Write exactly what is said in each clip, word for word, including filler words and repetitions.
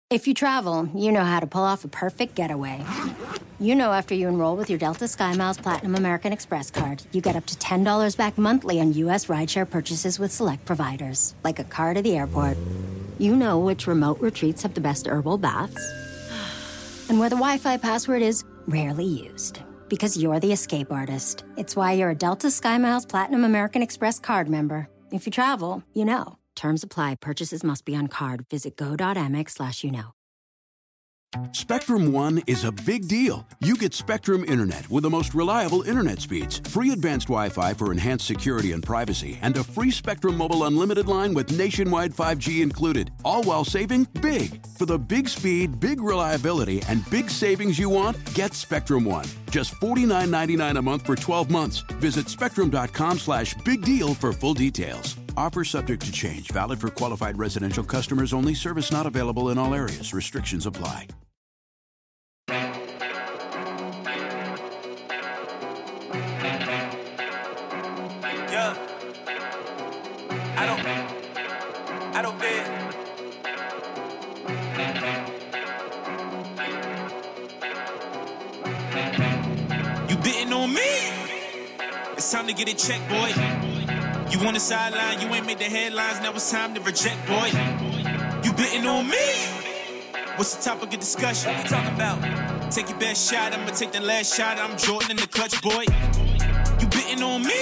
If you travel, you know how to pull off a perfect getaway. You know after you enroll with your Delta SkyMiles Platinum American Express card, you get up to ten dollars back monthly on U S rideshare purchases with select providers, like a car to the airport. You know which remote retreats have the best herbal baths, and where the Wi-Fi password is rarely used. Because you're the escape artist. It's why you're a Delta SkyMiles Platinum American Express card member. If you travel, you know. Terms apply. Purchases must be on card. Visit go.amex slash you know. Spectrum One is a big deal. You get Spectrum Internet with the most reliable internet speeds, free advanced Wi-Fi for enhanced security and privacy, and a free Spectrum Mobile Unlimited line with nationwide five G included, all while saving big. For the big speed, big reliability, and big savings you want, get Spectrum One. Just forty-nine ninety-nine a month for twelve months. Visit spectrum.com slash big deal for full details. Offer subject to change. Valid for qualified residential customers only. Service not available in all areas. Restrictions apply. Yeah. I don't. I don't bet. You betting on me? It's time to get it checked, boy. You on the sideline, you ain't made the headlines, now it's time to reject, boy. You betting on me? What's the topic of discussion? What we talking about? Take your best shot, I'ma take the last shot, I'm Jordan in the clutch, boy. You betting on me?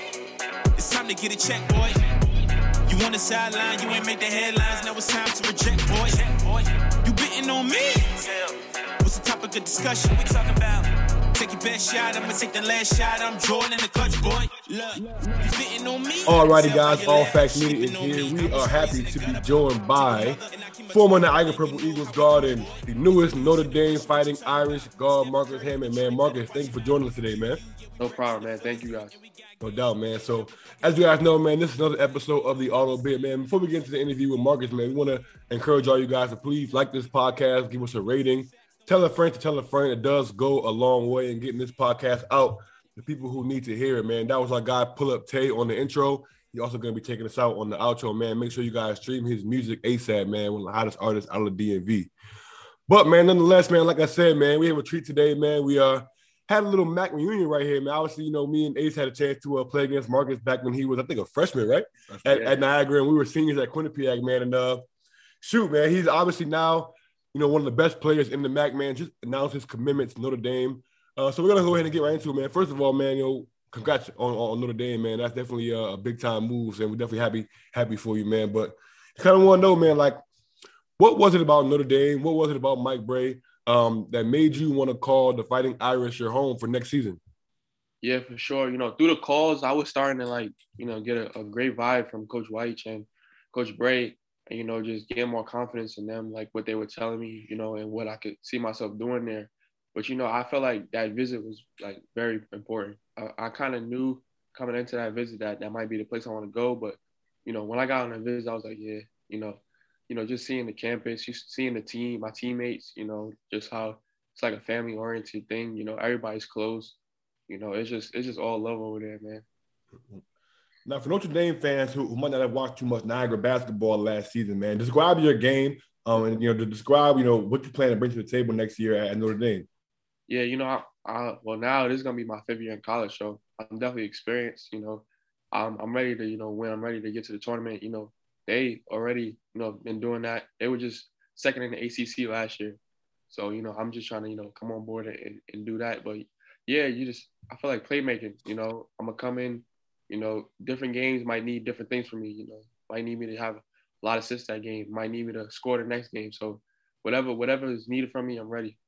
It's time to get it checked, boy. You on the sideline, you ain't made the headlines, now it's time to reject, boy. You betting on me? What's the topic of discussion? What we talking about? Take your best shot, I'ma take the last shot, I'm Jordan in the clutch, boy. Look, you betting on me? Alrighty, guys, All Facts Media is here. We are happy to be joined by former Niagara Purple Eagles guard and the newest Notre Dame Fighting Irish guard, Marcus Hammond. Man, Marcus, thank you for joining us today, man. No problem, man. Thank you, guys. No doubt, man. So, as you guys know, man, this is another episode of the Auto Bit, man. Before we get into the interview with Marcus, man, we want to encourage all you guys to please like this podcast, give us a rating. Tell a friend to tell a friend. It does go a long way in getting this podcast out to people who need to hear it, man. That was our guy, Pull Up Tay, on the intro. He's also going to be taking us out on the outro, man. Make sure you guys stream his music ASAP, man. One of the hottest artists out of the D M V. But, man, nonetheless, man, like I said, man, we have a treat today, man. We uh had a little Mac reunion right here, man. Obviously, you know, me and Ace had a chance to uh, play against Marcus back when he was, I think, a freshman, right? At, yeah. at Niagara, and we were seniors at Quinnipiac, man. And uh, shoot, man, he's obviously now – you know, one of the best players in the M A C, man, just announced his commitment to Notre Dame. Uh, so we're going to go ahead and get right into it, man. First of all, man, you know, congrats on, on Notre Dame, man. That's definitely a, a big-time move, and we're definitely happy happy for you, man. But I kind of want to know, man, like, what was it about Notre Dame? What was it about Mike Brey um, that made you want to call the Fighting Irish your home for next season? Yeah, for sure. You know, through the calls, I was starting to, like, you know, get a, a great vibe from Coach White and Coach Brey. And, you know, just get more confidence in them, like what they were telling me, you know, and what I could see myself doing there. But, you know, I felt like that visit was, like, very important. I, I kind of knew coming into that visit that that might be the place I want to go. But, you know, when I got on the visit, I was like, yeah, you know, you know, just seeing the campus, just seeing the team, my teammates, you know, just how it's like a family-oriented thing. You know, everybody's close. You know, it's just it's just all love over there, man. Now, for Notre Dame fans who, who might not have watched too much Niagara basketball last season, man, describe your game um, and, you know, to describe, you know, what you plan to bring to the table next year at, at Notre Dame. Yeah, you know, I, I, well, now this is going to be my fifth year in college, so I'm definitely experienced, you know. I'm, I'm ready to, you know, win. I'm ready to get to the tournament. You know, they already, you know, been doing that. They were just second in the A C C last year. So, you know, I'm just trying to, you know, come on board and, and do that. But, yeah, you just – I feel like playmaking, you know. I'm going to come in. You know, different games might need different things from me, you know. Might need me to have a lot of assists that game. Might need me to score the next game. So whatever whatever is needed from me, I'm ready.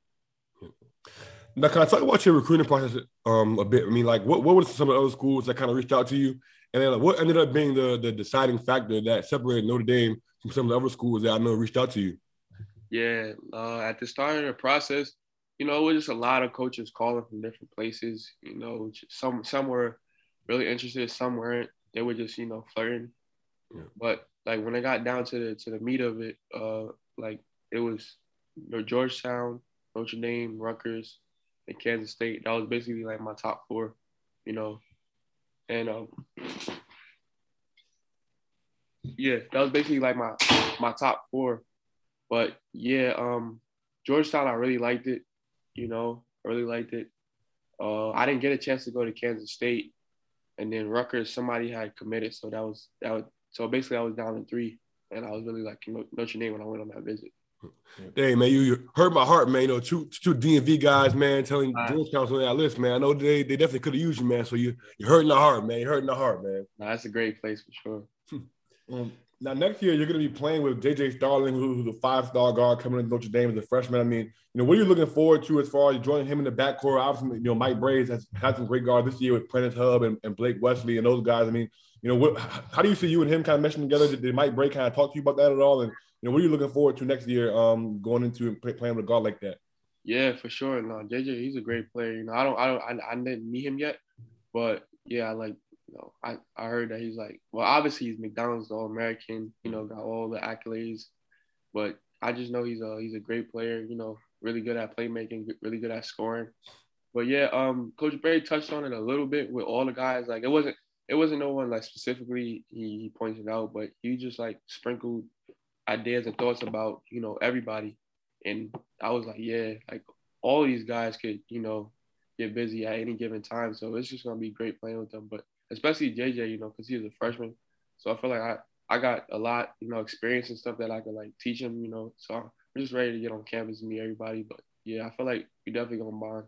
Now, can I talk about your recruiting process um, a bit? I mean, like, what, what were some of the other schools that kind of reached out to you? And then like, what ended up being the, the deciding factor that separated Notre Dame from some of the other schools that I know reached out to you? Yeah, uh, at the start of the process, you know, it was just a lot of coaches calling from different places. You know, some some were – really interested, some weren't. They were just, you know, flirting. Yeah. But like when I got down to the to the meat of it, uh, like it was, you know, Georgetown, Notre Dame, Rutgers, and Kansas State. That was basically like my top four, you know. And um, yeah, that was basically like my my top four. But yeah, um, Georgetown, I really liked it. You know, I really liked it. Uh, I didn't get a chance to go to Kansas State, and then Rutgers, somebody had committed, so that was that was so basically I was down in three, and I was really like Notre Dame when I went on that visit. Hey man, you, you hurt my heart, man. You know, two two D M V guys, man, telling Right. Georgetown's on that list, man. I know they, they definitely could have used you, man. So you you're hurting the heart, man. You're hurting the heart, man. Nah, that's a great place for sure. um, now next year you're going to be playing with J J Starling, who, who's a five-star guard coming into Notre Dame as a freshman. I mean, you know, what are you looking forward to as far as joining him in the backcourt? Obviously, you know, Mike Braids has had some great guards this year with Prentice Hub and, and Blake Wesley and those guys. I mean, you know, what, how do you see you and him kind of meshing together? Did, did Mike Braids kind of talk to you about that at all? And you know, what are you looking forward to next year, um, going into and play, playing with a guard like that? Yeah, for sure. No, J J, he's a great player. You know, I don't, I don't, I, I didn't meet him yet, but yeah, I like, you know, I, I heard that he's like, well, obviously he's McDonald's All-American. You know, got all the accolades, but I just know he's a, he's a great player. You know, really good at playmaking, really good at scoring. But yeah, um, Coach Brady touched on it a little bit with all the guys. Like, it wasn't, it wasn't no one like specifically he, he pointed out, but he just like sprinkled ideas and thoughts about, you know, everybody. And I was like, yeah, like all these guys could, you know, get busy at any given time. So it's just going to be great playing with them. But especially J J, you know, because he was a freshman. So I feel like I, I got a lot, you know, experience and stuff that I could like teach him, you know. So I'm just ready to get on campus and meet everybody. But yeah, I feel like we definitely going to bond.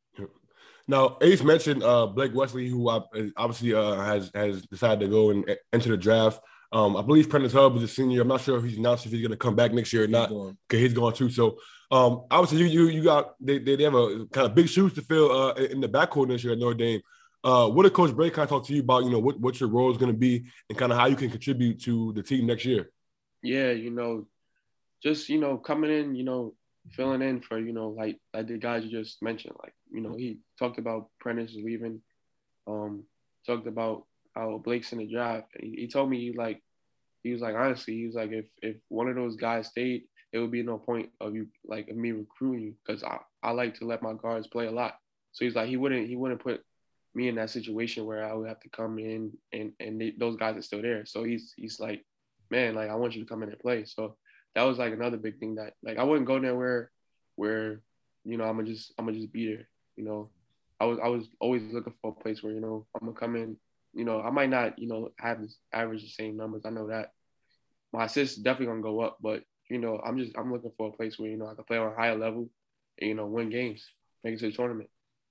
Now, Ace mentioned uh, Blake Wesley, who obviously uh, has has decided to go and enter the draft. Um, I believe Prentice Hub is a senior. I'm not sure if he's announced if he's going to come back next year or not. Okay, he's going too. So, um, obviously, you you you got they they have a kind of big shoes to fill uh, in the backcourt next year at Notre Dame. Uh, what did Coach Brady kind of talk to you about? You know, what what your role is going to be and kind of how you can contribute to the team next year? Yeah, you know, just you know coming in, you know, filling in for you know like like the guys you just mentioned. Like you know, he talked about Prentice leaving. Um, talked about how Blake's in the draft. He, he told me like he was like honestly he was like if if one of those guys stayed, it would be no point of you like of me recruiting you because I, I like to let my guards play a lot. So he's like he wouldn't he wouldn't put me in that situation where I would have to come in and and they, those guys are still there. So he's he's like, man, like I want you to come in and play. So that was like another big thing that like I wouldn't go there where where you know I'm gonna just I'm gonna just be there. You know, I was I was always looking for a place where you know I'm gonna come in. You know, I might not you know have this average the same numbers. I know that my assists definitely gonna go up, but you know I'm just I'm looking for a place where you know I can play on a higher level and you know win games, make it to the tournament.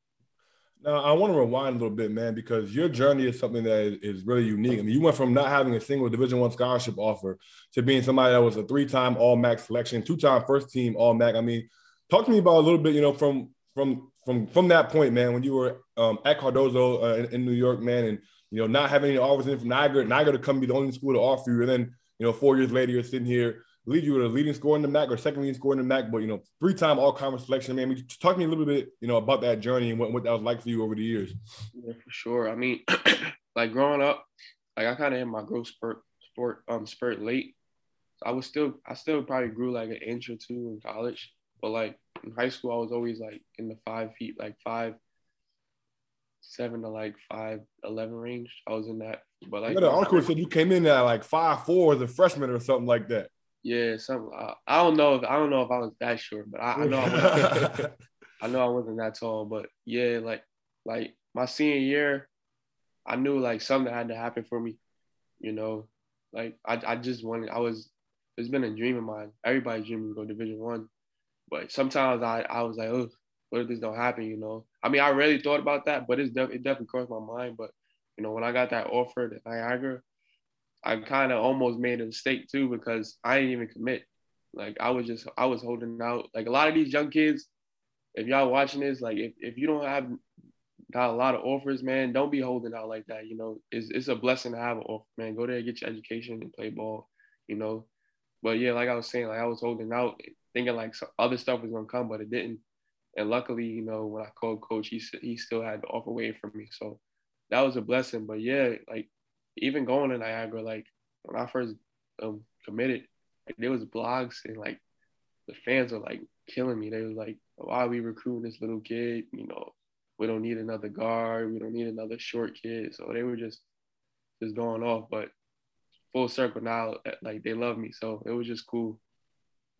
Now, I want to rewind a little bit, man, because your journey is something that is, is really unique. I mean, you went from not having a single Division One scholarship offer to being somebody that was a three-time All-MAC selection, two-time first-team All-MAC. I mean, talk to me about a little bit, you know, from from from from that point, man, when you were um, at Cardozo uh, in, in New York, man, and you know, not having any offers in from Niagara, Niagara to come be the only school to offer you, and then you know, four years later, you're sitting here. Lead you were the leading scorer in the M A C or second leading scorer in the M A C, but, you know, three-time all-conference selection, man. I mean, talk to me a little bit, you know, about that journey and what, what that was like for you over the years. Yeah, for sure. I mean, like growing up, like I kind of hit my growth spurt, sport, um, spurt late. I was still, I still probably grew like an inch or two in college, but like in high school, I was always like in the five feet, like five, seven to like five, eleven range. I was in that, but like. I got an article that said you came in at like five four as a freshman or something like that. Yeah, some uh, I don't know if I don't know if I was that short, but I, I know I, wasn't, I know I wasn't that tall. But yeah, like like my senior year, I knew like something had to happen for me, you know. Like I I just wanted I was it's been a dream of mine. Everybody's dreaming to go Division One, but sometimes I I was like, oh, what if this don't happen? You know. I mean, I really thought about that, but it's def- it definitely crossed my mind. But you know, when I got that offer at Niagara, I kind of almost made a mistake too because I didn't even commit. Like I was just, I was holding out. Like a lot of these young kids, if y'all watching this, like if, if you don't have got a lot of offers, man, don't be holding out like that. You know, it's it's a blessing to have an offer, man. Go there, get your education and play ball, you know. But yeah, like I was saying, like I was holding out thinking like some other stuff was going to come, but it didn't. And luckily, you know, when I called coach, he he still had the offer waiting for me. So that was a blessing. But yeah, like, even going to Niagara, like when I first um, committed, like there was blogs and like the fans were like killing me. They was like, "Why are we recruiting this little kid? You know, we don't need another guard. We don't need another short kid." So they were just just going off. But full circle now, like they love me, so it was just cool.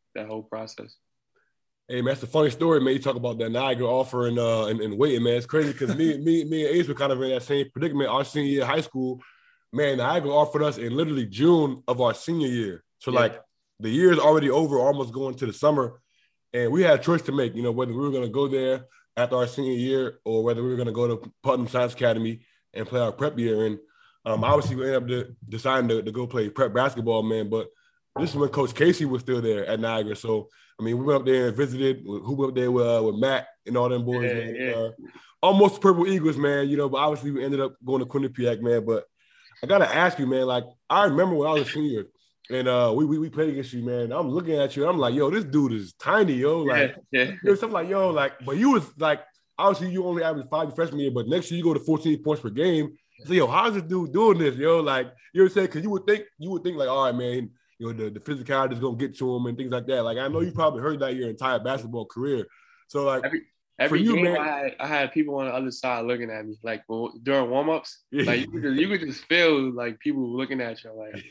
that whole process. Hey man, that's a funny story, man. You talk about that Niagara offer and uh and, and waiting, man. It's crazy because me, me, me and Ace were kind of in that same predicament our senior year of high school. Man, Niagara offered us in literally June of our senior year. So yeah. like the year is already over, almost going to the summer, and we had a choice to make. You know, whether we were going to go there after our senior year or whether we were going to go to Putnam Science Academy and play our prep year. And um, obviously we ended up de- deciding to, to go play prep basketball, man. But this is when Coach Casey was still there at Niagara. So, I mean, we went up there and visited. Who went up there with, uh, with Matt and all them boys, yeah, man. Yeah. Uh, almost Purple Eagles, man, you know, but obviously we ended up going to Quinnipiac, man. But I got to ask you, man, like, I remember when I was a senior and uh, we, we we played against you, man. I'm looking at you. I'm like, yo, this dude is tiny, yo. Like, yeah, yeah. Yo, something like, yo, like, but you was like, obviously you only averaged five your freshman year, but next year you go to fourteen points per game. So, yo, how's this dude doing this, yo? Like, you know what I'm saying? Because you would think, you would think like, all right, man, you know, the, the physicality is going to get to him and things like that. Like, I know you probably heard that your entire basketball career. So, like, every, every for you, game man, I had, I had people on the other side looking at me. Like, well, during warm-ups, yeah. like, you could, just, you could just feel, like, people looking at you. Like,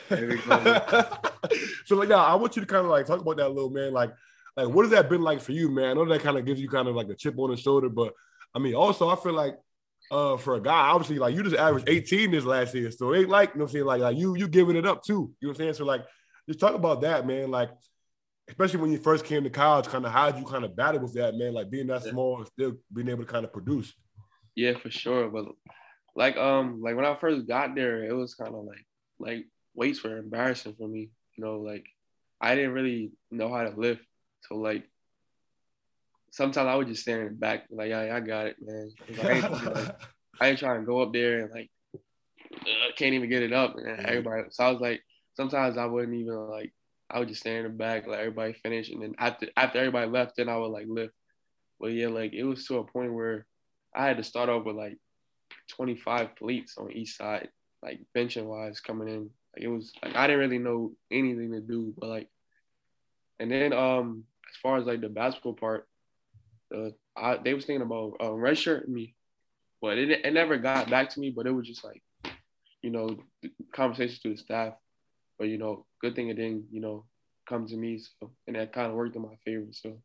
so, like, now, I want you to kind of, like, talk about that a little, man. Like, like, what has that been like for you, man? I know that kind of gives you kind of, like, a chip on the shoulder. But, I mean, also, I feel like, Uh, for a guy, obviously, like you just averaged eighteen this last year, so it ain't like, you know what I'm saying, like, like you you giving it up too, you know what I'm saying? So like, just talk about that, man. Like, especially when you first came to college, kind of how did you kind of battle with that, man? Like being that small and still being able to kind of produce. Yeah, for sure. But like, um, like when I first got there, it was kind of like, like weights were embarrassing for me. You know, like I didn't really know how to lift, so like. Sometimes I would just stand in the back, like, yeah, I got it, man. I ain't, like, I ain't trying to go up there and, like, uh, can't even get it up. And everybody, so I was like, sometimes I wouldn't even, like, I would just stand in the back, let everybody finish. And then after after everybody left, then I would, like, lift. But, yeah, like, it was to a point where I had to start off with, like, twenty-five plates on each side, like, benching-wise coming in. Like, it was, like, I didn't really know anything to do. But, like, and then um, as far as, like, the basketball part, Uh, I, they was thinking about uh, redshirting me, but it it never got back to me. But it was just like, you know, conversations to the staff. But you know, good thing it didn't, you know, come to me. So and that kind of worked in my favor. So.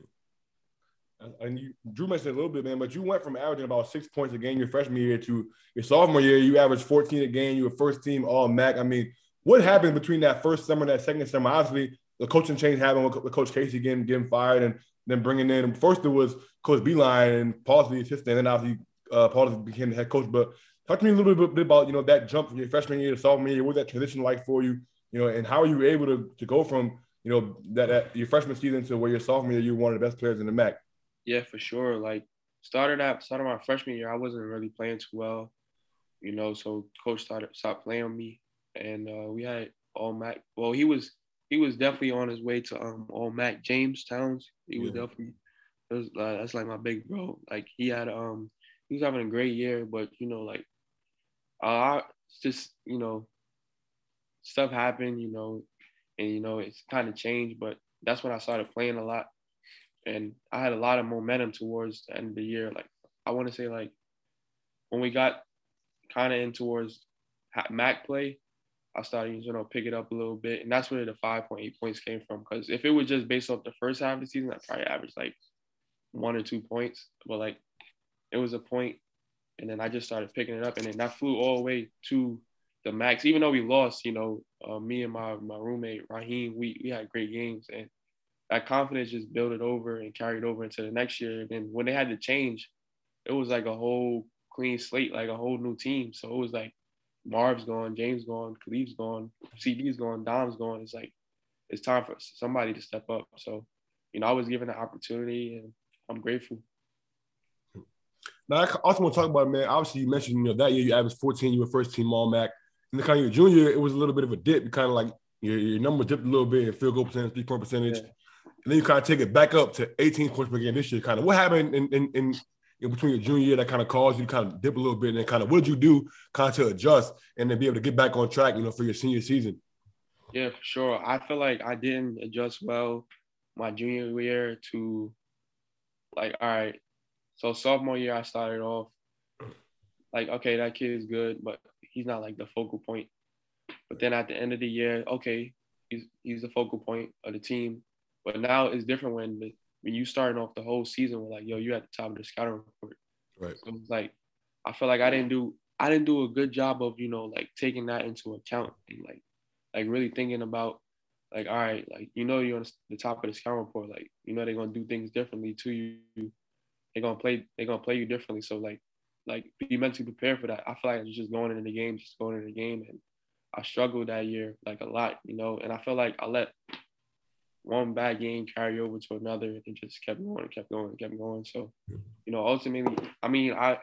And you, Drew mentioned a little bit, man, but you went from averaging about six points a game your freshman year to your sophomore year. You averaged fourteen a game. You were first team All M A C. I mean, what happened between that first summer and that second summer? Obviously, the coaching change happened with Coach Casey getting getting fired and then bringing in, first it was Coach Beeline and Paul's the assistant, and then obviously uh, Paul became the head coach. But talk to me a little bit, bit about, you know, that jump from your freshman year to sophomore year. What was that transition like for you, you know, and how are you able to, to go from, you know, that, that your freshman season to where your sophomore year, you were one of the best players in the M A C? Yeah, for sure. Like, started at started my freshman year, I wasn't really playing too well, you know, so coach started stopped playing with me, and uh, we had All M A C. Well, he was – He was definitely on his way to um All M A C. James Towns, he was yeah. definitely it was, uh, that's like my big bro. Like he had um he was having a great year, but you know like uh just you know stuff happened, you know, and you know it's kind of changed. But that's when I started playing a lot, and I had a lot of momentum towards the end of the year. Like I want to say like when we got kind of in towards M A C play, I started, you know, pick it up a little bit. And that's where the five point eight points came from. Because if it was just based off the first half of the season, I'd probably average like one or two points. But, like, it was a point, and then I just started picking it up. And then that flew all the way to the max. Even though we lost, you know, uh, me and my, my roommate, Raheem, we, we had great games. And that confidence just built it over and carried over into the next year. And then when they had to change, it was like a whole clean slate, like a whole new team. So it was like, Marv's gone, James gone, Khalif's gone, C D's gone, Dom's gone. It's like it's time for somebody to step up. So, you know, I was given the opportunity, and I'm grateful. Now, I also want to talk about, man, obviously you mentioned, you know, that year you averaged fourteen, you were first team All M A C. And the kind of your junior, it was a little bit of a dip. You kind of like your, your number dipped a little bit in field goal percentage, three-point percentage. Yeah. And then you kind of take it back up to eighteen points per game this year. Kind of what happened in, in, in in between your junior year that kind of caused you to kind of dip a little bit, and then kind of what did you do kind of to adjust and then be able to get back on track, you know, for your senior season? Yeah, for sure. I feel like I didn't adjust well my junior year to like, all right, so sophomore year I started off like, okay, that kid is good, but he's not like the focal point. But then at the end of the year, okay, he's he's the focal point of the team. But now it's different when the, when you starting off the whole season with like, yo, you at the top of the scouting report. Right. So it's like, I feel like I didn't do I didn't do a good job of, you know, like taking that into account and like like really thinking about like, all right, like, you know, you're on the top of the scouting report, like, you know, they're gonna do things differently to you. They're gonna play they're gonna play you differently. So like like be mentally prepared for that. I feel like I was just going into the game, just going into the game, and I struggled that year like a lot, you know, and I feel like I let one bad game carry over to another and just kept going and kept going and kept going. So, you know, ultimately, I mean, I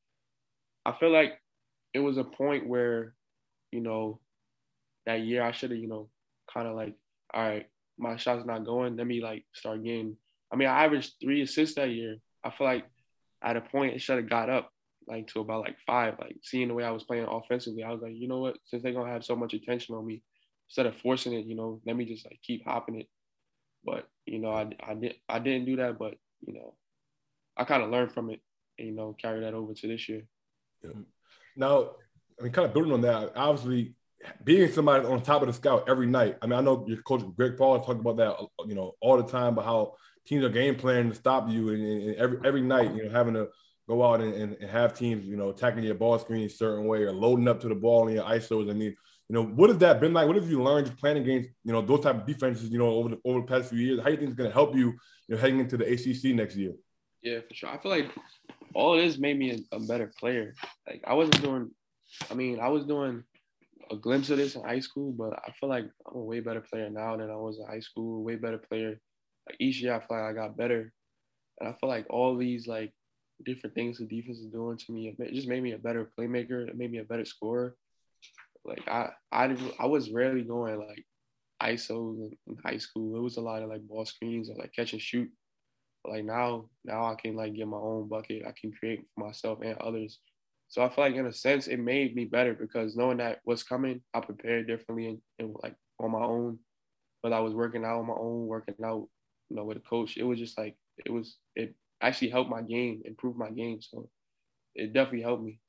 I feel like it was a point where, you know, that year I should have, you know, kind of like, all right, my shot's not going. Let me like start getting. I mean, I averaged three assists that year. I feel like at a point it should have got up like to about like five. Like seeing the way I was playing offensively, I was like, you know what? Since they're gonna have so much attention on me, instead of forcing it, you know, let me just like keep hopping it. But you know, I I did I didn't do that. But you know, I kind of learned from it, and you know, carry that over to this year. Yeah. Now, I mean, kind of building on that, obviously, being somebody on top of the scout every night. I mean, I know your coach Greg Paul talked about that, you know, all the time, about how teams are game planning to stop you, and, and every every night, you know, having to go out and, and, and have teams, you know, attacking your ball screen a certain way or loading up to the ball in your I S Os. I mean, you know, what has that been like? What have you learned just playing against, you know, those type of defenses, you know, over the over the past few years? How do you think it's going to help you, you know, heading into the A C C next year? Yeah, for sure. I feel like all of this made me a, a better player. Like I wasn't doing, I mean, I was doing a glimpse of this in high school, but I feel like I'm a way better player now than I was in high school. Way better player. Like each year, I feel like I got better, and I feel like all these like different things the defense is doing to me, it just made me a better playmaker. It made me a better scorer. Like I, I, I was rarely going like I S Os in, in high school. It was a lot of like ball screens or like catch and shoot. But, like now, now I can like get my own bucket. I can create for myself and others. So I feel like in a sense it made me better because knowing that what's coming, I prepared differently and, and like on my own. But I was working out on my own, working out, you know, with a coach. It was just like it was. It actually helped my game, improve my game. So it definitely helped me.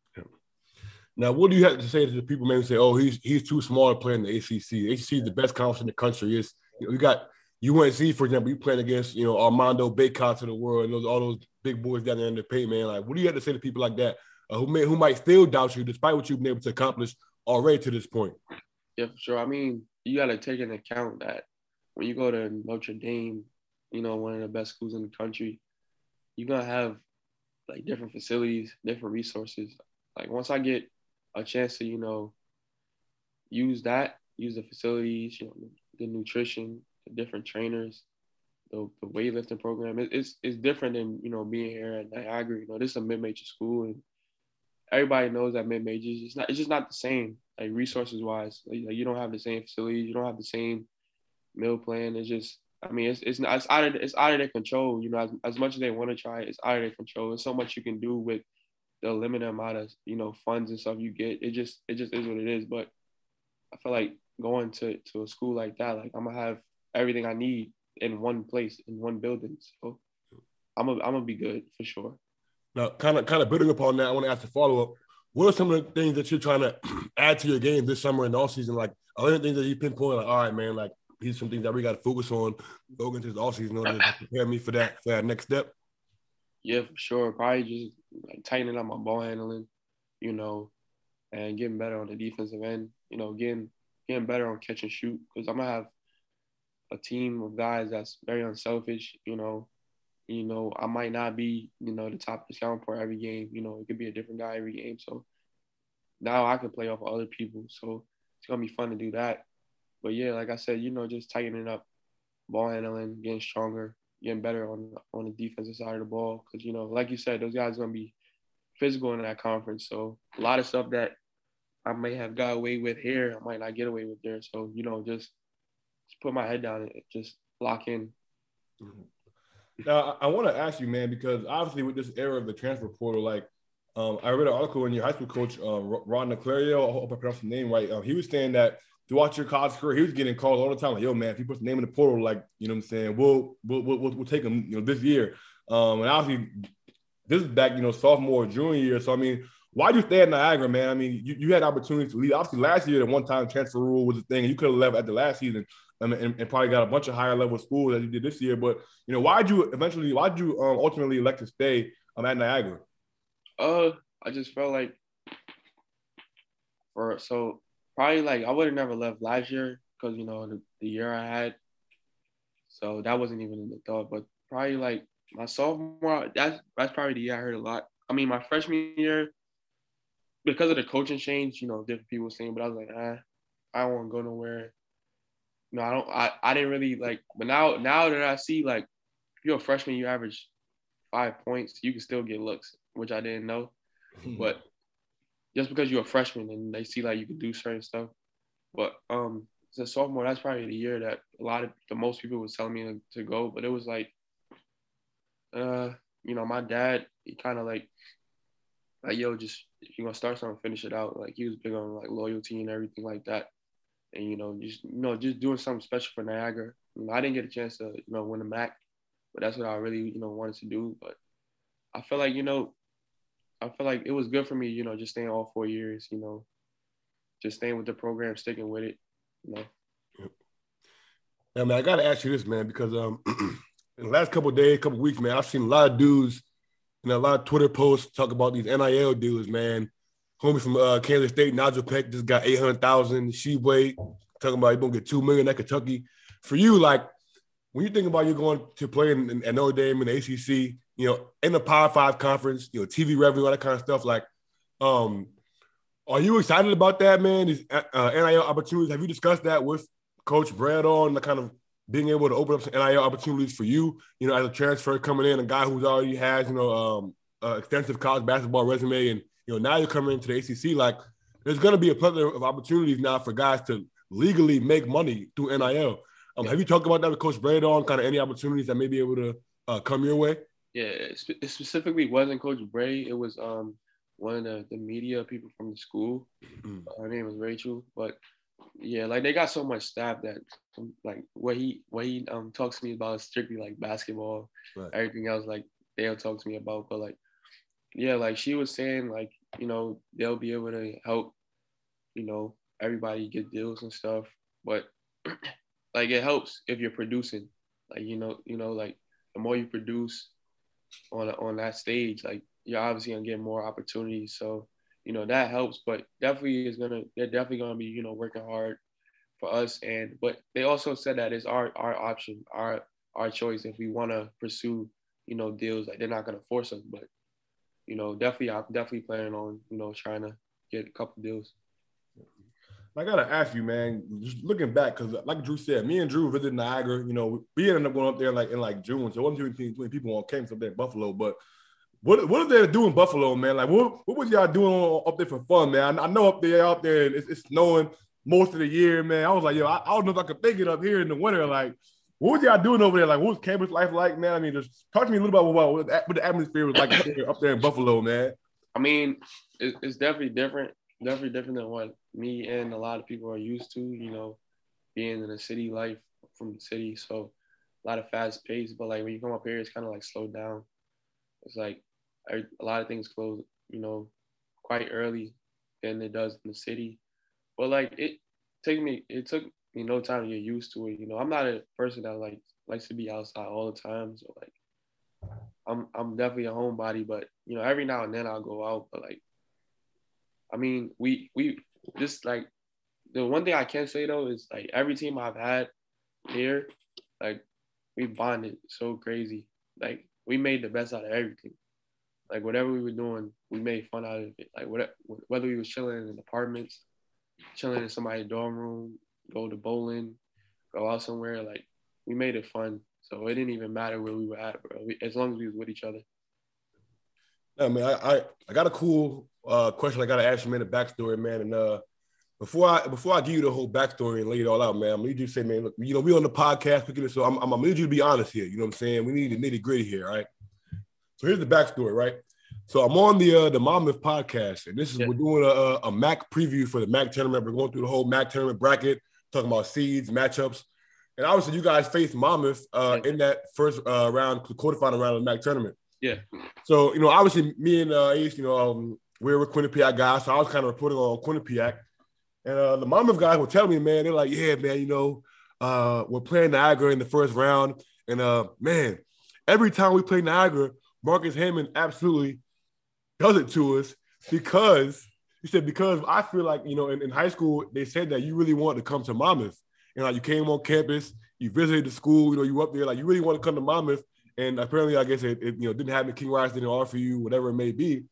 Now, what do you have to say to the people maybe say, oh, he's he's too small to play in the A C C? The A C C is the best conference in the country. It's, you know, you got U N C, for example, you playing against, you know, Armando Baycott of the world and those, all those big boys down there in the paint, man. Like, what do you have to say to people like that uh, who may who might still doubt you despite what you've been able to accomplish already to this point? Yeah, for sure. I mean, you got to take into account that when you go to Notre Dame, you know, one of the best schools in the country, you're going to have, like, different facilities, different resources. Like, once I get a chance to, you know, use that, use the facilities, you know, the nutrition, the different trainers, the, the weightlifting program, it, it's it's different than, you know, being here at Niagara. You know, this is a mid-major school, and everybody knows that mid-majors, it's not, it's just not the same, like, resources-wise. Like, like, you don't have the same facilities, you don't have the same meal plan. It's just, I mean, it's it's not it's out of it's out of their control. You know, as as much as they want to try, it's out of their control. There's so much you can do with the limited amount of, you know, funds and stuff you get. It just it just is what it is. But I feel like going to to a school like that, like, I'm gonna have everything I need in one place, in one building. So I'm gonna I'm gonna be good for sure. Now, kind of kind of building upon that, I want to ask a follow up. What are some of the things that you're trying to add to your game this summer and off season? Like, are there things that you pinpoint? Like, all right, man, like, these are some things that we got to focus on going into this offseason in order to prepare me for that, for that next step? Yeah, for sure. Probably just like tightening up my ball handling, you know, and getting better on the defensive end, you know, getting getting better on catch and shoot, because I'm going to have a team of guys that's very unselfish, you know. You know, I might not be, you know, the top of the scouting report every game. You know, it could be a different guy every game. So now I can play off of other people. So it's going to be fun to do that. But, yeah, like I said, you know, just tightening up ball handling, getting stronger, getting better on on the defensive side of the ball. Because, you know, like you said, those guys are going to be physical in that conference. So a lot of stuff that I may have got away with here, I might not get away with there. So, you know, just, just put my head down and just lock in. Mm-hmm. Now, I want to ask you, man, because obviously with this era of the transfer portal, like, um, I read an article in your high school coach, uh, Ron Naclerio, I hope I pronounced the name right. Um, he was saying that throughout your college career, he was getting calls all the time, like, yo, man, if you put the name in the portal, like, you know what I'm saying, we'll we'll we'll, we'll take him, you know, this year. Um, and obviously, this is back, you know, sophomore, junior year. So, I mean, why'd you stay at Niagara, man? I mean, you, you had opportunities to leave. Obviously, last year, the one-time transfer rule was a thing, and you could have left at the last season and, and, and probably got a bunch of higher-level schools as you did this year. But, you know, why'd you eventually – why'd you um, ultimately elect to stay um, at Niagara? Uh, I just felt like for – so probably, like, I would have never left last year because, you know, the, the year I had. So that wasn't even in the thought. But probably, like, my sophomore – that's that's probably the year I heard a lot. I mean, my freshman year – because of the coaching change, you know, different people were saying, but I was like, ah, I don't want to go nowhere. No, I don't. I, I didn't really like. But now, now that I see, like, if you're a freshman, you average five points, you can still get looks, which I didn't know. Hmm. But just because you're a freshman and they see like you can do certain stuff, but um, as a sophomore, that's probably the year that a lot of the most people was telling me to, to go. But it was like, uh, you know, my dad, he kind of like. Like, yo, just if you're gonna start something, finish it out. Like, he was big on like loyalty and everything like that. And, you know, just you know, just doing something special for Niagara. You know, I didn't get a chance to, you know, win a M A C, but that's what I really, you know, wanted to do. But I feel like, you know, I feel like it was good for me, you know, just staying all four years, you know, just staying with the program, sticking with it, you know. Yeah, man, I gotta ask you this, man, because um in the last couple of days, couple of weeks, man, I've seen a lot of dudes. You know, a lot of Twitter posts talk about these N I L dudes, man. Homie from uh, Kansas State, Nigel Peck, just got eight hundred thousand. Sheboy talking about he's going to get two million dollars at Kentucky. For you, like, when you think about you going to play in, in, in Notre Dame in the A C C, you know, in the Power Five conference, you know, T V revenue, all that kind of stuff, like, um, are you excited about that, man? These uh, N I L opportunities, have you discussed that with Coach Brad on the kind of being able to open up some N I L opportunities for you, you know, as a transfer coming in, a guy who's already has, you know, um, uh, extensive college basketball resume, and, you know, now you're coming into the A C C, like, there's going to be a plethora of opportunities now for guys to legally make money through N I L. Um, have you talked about that with Coach Brad on, kind of any opportunities that may be able to uh, come your way? Yeah, it specifically wasn't Coach Bray. It was um, one of the, the media people from the school. Mm-hmm. Her name was Rachel, but yeah, like they got so much staff that like what he what he um talks to me about is strictly like basketball. Right. Everything else like they'll talk to me about, but like yeah, like she was saying like you know they'll be able to help you know everybody get deals and stuff, but like it helps if you're producing, like you know you know like the more you produce on on that stage, like you're obviously gonna get more opportunities. So. You know, that helps, but definitely is going to, they're definitely going to be, you know, working hard for us. And, but they also said that it's our, our option, our, our choice if we want to pursue, you know, deals. Like they're not going to force us, but, you know, definitely, I'm definitely planning on, you know, trying to get a couple deals. I got to ask you, man, just looking back, because like Drew said, me and Drew visited Niagara, you know, we ended up going up there like in like June. So it wasn't too many people on campus up there in Buffalo, but What what are they doing in Buffalo, man? Like, what what was y'all doing up there for fun, man? I, I know up there, out there, it's, it's snowing most of the year, man. I was like, yo, I, I don't know if I could make it up here in the winter. Like, what was y'all doing over there? Like, what was campus life like, man? I mean, just talk to me a little bit about what, what the atmosphere was like up there, up there in Buffalo, man. I mean, it, it's definitely different, definitely different than what me and a lot of people are used to, you know, being in a city life from the city. So a lot of fast pace, but like when you come up here, it's kind of like slowed down. It's like, a lot of things close, you know, quite early than it does in the city. But like it took me, it took me no time to get used to it. You know, I'm not a person that like likes to be outside all the time. So like, I'm I'm definitely a homebody. But you know, every now and then I'll go out. But like, I mean, we we just like the one thing I can say though is like every team I've had here, like we bonded so crazy. Like we made the best out of everything. Like, whatever we were doing, we made fun out of it. Like, whatever, whether we was chilling in apartments, chilling in somebody's dorm room, go to bowling, go out somewhere, like, we made it fun. So it didn't even matter where we were at, bro, we, as long as we was with each other. Yeah, man, I, I, I got a cool uh, question I got to ask you, man, the backstory, man. And uh, before I before I give you the whole backstory and lay it all out, man, I'm going to need you to say, man, look, you know, we on the podcast, so I'm, I'm going to need you to be honest here. You know what I'm saying? We need the nitty gritty here, right? So here's the backstory, right? So I'm on the uh, the Monmouth podcast, and this is yeah. we're doing a, a M A C preview for the M A C tournament. We're going through the whole M A C tournament bracket, talking about seeds, matchups, and obviously you guys faced Monmouth uh, yeah. in that first uh, round, quarterfinal round of the M A C tournament. Yeah. So you know, obviously me and uh, Ace, you know, um, we were Quinnipiac guys, so I was kind of reporting on Quinnipiac. And uh, the Monmouth guys were telling me, man, they're like, yeah, man, you know, uh, we're playing Niagara in the first round. And, uh, man, every time we play Niagara, Marcus Hammond absolutely does it to us because he said, because I feel like, you know, in, in high school, they said that you really want to come to Monmouth. And like you came on campus, you visited the school, you know, you were up there, like you really want to come to Monmouth. And apparently, I guess it, it you know, didn't happen. King Rice didn't offer you, whatever it may be.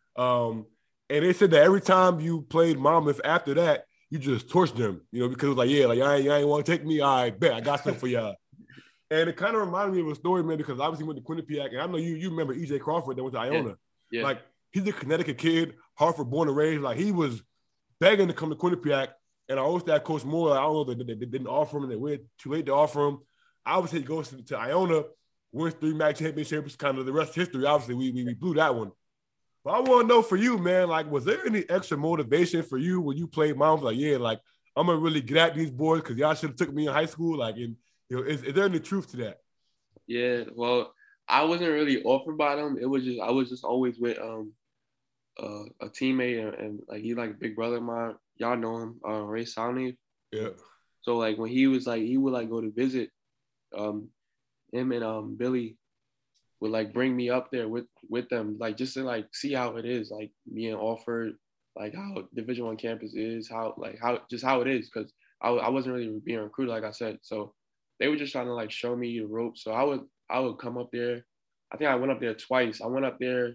Um, and they said that every time you played Monmouth after that, you just torched them, you know, because it was like, yeah, like, I ain't, you ain't want to take me. All right, bet, I got something for y'all. And it kind of reminded me of a story, man, because obviously went to Quinnipiac, and I know you you remember E J Crawford that went to Iona. Yeah. Yeah. Like, he's a Connecticut kid, Hartford born and raised. Like, he was begging to come to Quinnipiac, and I always that Coach Moore, I don't know, they, they, they didn't offer him, and they waited too late to offer him. Obviously, he goes to, to Iona, wins three M A C championships, kind of the rest of history. Obviously, we, we, we blew that one. But I want to know for you, man, like, was there any extra motivation for you when you played Monmouth? Like, yeah, like, I'm going to really get at these boys because y'all should have took me in high school. Like, and, you know, is, is there any truth to that? Yeah, well, I wasn't really offered by them. It was just, I was just always with um uh, a teammate, and, and like, he like a big brother of mine. Y'all know him, uh, Ray Salney. Yeah. So, like, when he was like, he would like go to visit, um, him and um Billy would like bring me up there with with them, like just to like see how it is, like being offered, like how Division One campus is, how like how just how it is, because I, I wasn't really being recruited, like I said. So they were just trying to like show me the ropes. So I would I would come up there. I think I went up there twice. I went up there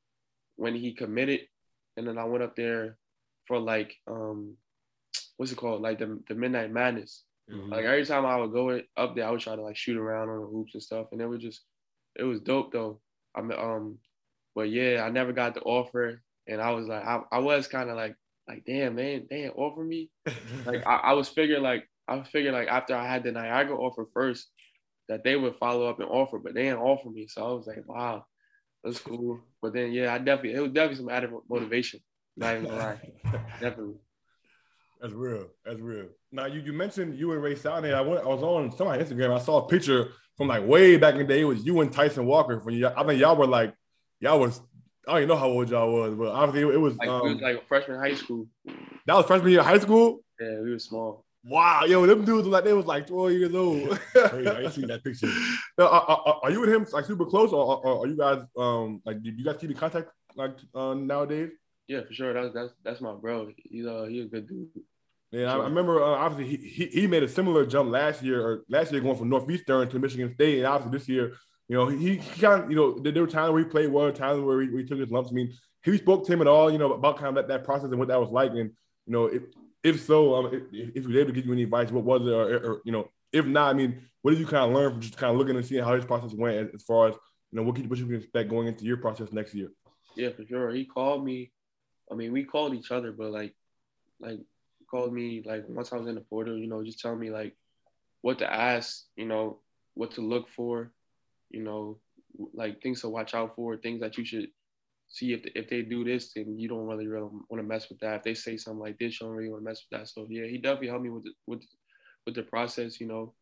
when he committed, and then I went up there for like um what's it called, like the the Midnight Madness. Mm-hmm. Like every time I would go up there, I would try to like shoot around on the hoops and stuff, and it was just it was dope though. I mean, um, but yeah, I never got the offer, and I was like, I, I was kind of like, like, damn, man, they didn't offer me. Like, I, I was figuring like, I figured like after I had the Niagara offer first, that they would follow up and offer, but they didn't offer me. So I was like, wow, that's cool. But then yeah, I definitely, it was definitely some added motivation. Not even gonna lie, definitely. That's real. That's real. Now you, you mentioned you and Ray Salney. I went. I was on somebody's Instagram. I saw a picture from like way back in the day. It was you and Tyson Walker. From y- I think y'all were like, y'all was. I don't even know how old y'all was, but obviously it was. Like, um, it was like a freshman high school. That was freshman year of high school. Yeah, we were small. Wow, yo, them dudes were like they was like twelve years old. Crazy. I see that picture. Now, are, are, are you and him like super close, or, or are you guys um like do you guys keep in contact like uh, nowadays? Yeah, for sure. That's that's that's my bro. He's uh he's a good dude. Yeah, I, I remember uh, obviously he, he he made a similar jump last year, or last year going from Northeastern to Michigan State, and obviously this year, you know, he, he kind of, you know, there were times where he played well, times where he, where he took his lumps. I mean, he spoke to him at all, you know, about kind of that, that process and what that was like, and you know, if if so, um, if, if he was able to give you any advice, what was it, or, or you know, if not, I mean, what did you kind of learn from just kind of looking and seeing how his process went, as, as far as you know, what can, what you can expect going into your process next year? Yeah, for sure. He called me. I mean, we called each other, but like, like. called me like once I was in the portal, you know, just telling me like what to ask, you know, what to look for, you know, like things to watch out for, things that you should see if if they do this, then you don't really really want to mess with that. If they say something like this, you don't really want to mess with that. So yeah, he definitely helped me with the, with with the process, you know.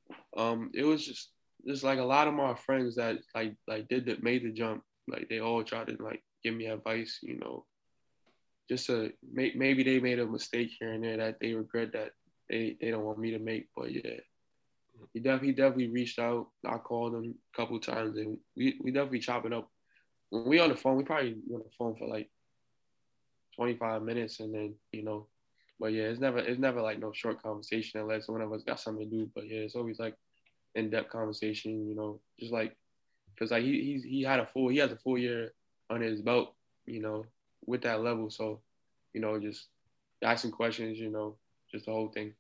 Um, it was just just like a lot of my friends that like like did that made the jump, like they all tried to like give me advice, you know. Just to make, maybe they made a mistake here and there that they regret that they, they don't want me to make. But yeah, he definitely, he definitely reached out. I called him a couple of times, and we, we definitely chop it up. When we on the phone, we probably on the phone for like twenty-five minutes, and then, you know, but yeah, it's never it's never like no short conversation unless one of us got something to do. But yeah, it's always like in-depth conversation, you know, just like because like he he's, he had a full he has a full year on his belt, you know, with that level. So, you know, just asking questions, you know, just the whole thing.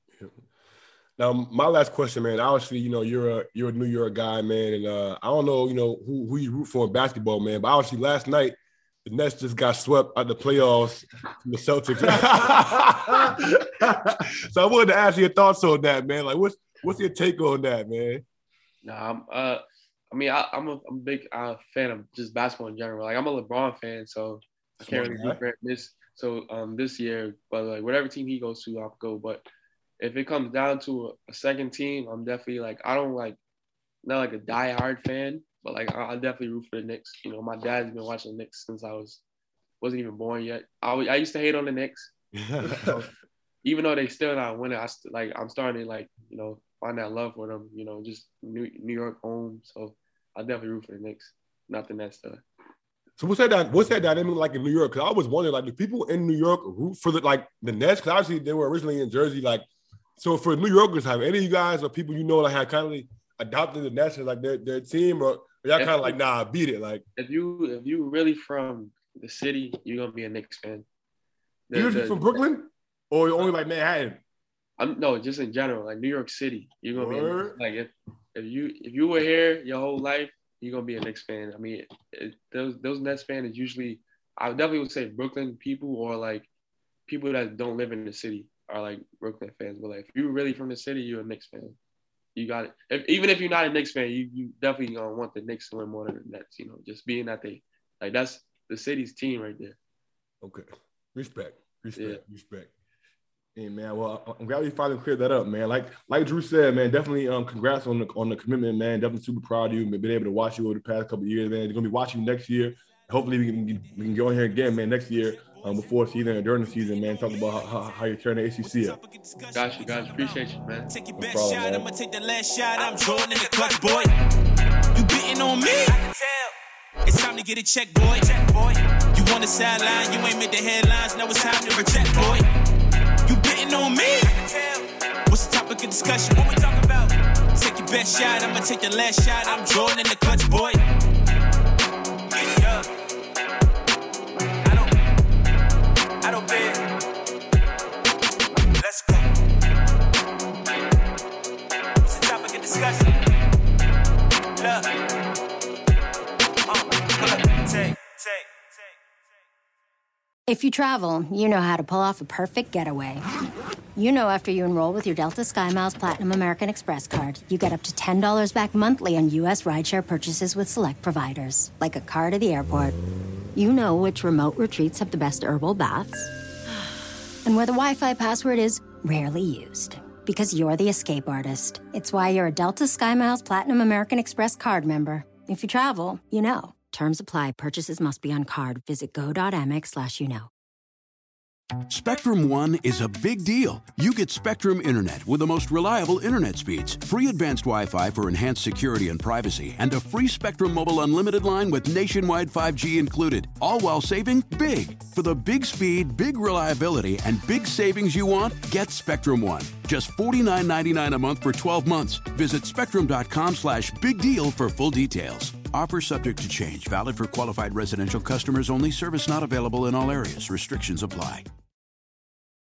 Now, my last question, man, obviously, you know, you're a you're a New York guy, man, and uh, I don't know, you know, who, who you root for in basketball, man, but obviously last night, the Nets just got swept out the playoffs from the Celtics. So I wanted to ask your thoughts on that, man. Like, what's what's your take on that, man? Nah, I'm, uh, I mean, I, I'm a I'm a big uh, fan of just basketball in general. Like, I'm a LeBron fan, so I can't really root for this. So um, this year, but like whatever team he goes to, I'll go. But if it comes down to a, a second team, I'm definitely like I don't like not like a diehard fan, but like I, I definitely root for the Knicks. You know, my dad's been watching the Knicks since I was wasn't even born yet. I, I used to hate on the Knicks. So, even though they still not winning, I st- like I'm starting to like you know find that love for them. You know, just New New York home. So I definitely root for the Knicks, not the Nets though. So what's that? What's that dynamic like in New York? Because I was wondering, like, do people in New York root for the like the Nets? Because obviously they were originally in Jersey. Like, so for New Yorkers, have any of you guys or people you know like have kind of like, adopted the Nets as like their, their team, or y'all kind of like nah, beat it? Like, if you if you really from the city, you're gonna be a Knicks fan. The, you're the, from Brooklyn, or only like Manhattan? I'm no, just in general, like New York City. You're gonna Word. be like if if you if you were here your whole life, you're gonna be a Knicks fan. I mean, it, it, those those Nets fans is usually, I definitely would say Brooklyn people or like people that don't live in the city are like Brooklyn fans. But like if you're really from the city, you're a Knicks fan. You got it. If, even if you're not a Knicks fan, you you definitely gonna want the Knicks to win more than the Nets. You know, just being that they like that's the city's team right there. Okay, respect, respect, Yeah. respect. Hey man, well, I'm glad we finally cleared that up, man. Like, like Drew said, man, definitely um, congrats on the on the commitment, man. Definitely super proud of you. Been able to watch you over the past couple of years, man. They're gonna be watching you next year. Hopefully, we can we can go in here again, man, next year um, before season or during the season, man. Talk about how, how, how you turn the A C C up. Got you, guys. Appreciate you, man. Take your No best problem, shot, man. I'ma take the last shot. I'm Jordan in the clutch, boy. You beating on me? I can tell. It's time to get a check, boy. Check, boy. You on the sideline, you ain't made the headlines. Now it's time to reject, boy. You beating on me? I can tell. What's the topic of discussion? What we talking about? Take your best shot, I'ma take the last shot. I'm Jordan in the clutch, boy. Yeah. I don't, I don't bet. Let's go. What's the topic of discussion? Look. Uh, take, take, take. If you travel, you know how to pull off a perfect getaway. You know after you enroll with your Delta SkyMiles Platinum American Express card, you get up to ten dollars back monthly on U S rideshare purchases with select providers, like a car to the airport. You know which remote retreats have the best herbal baths, and where the Wi-Fi password is rarely used. Because you're the escape artist. It's why you're a Delta SkyMiles Platinum American Express card member. If you travel, you know. Terms apply. Purchases must be on card. Visit go.amex slash you know. Spectrum One is a big deal. You get Spectrum Internet with the most reliable internet speeds, free advanced Wi-Fi for enhanced security and privacy, and a free Spectrum Mobile unlimited line with nationwide five G included, all while saving big. For the big speed, big reliability, and big savings you want, get Spectrum One. Just forty-nine ninety-nine a month for twelve months. Visit spectrum.com slash big deal for full details. Offer subject to change. Valid for qualified residential customers only. Service not available in all areas. Restrictions apply.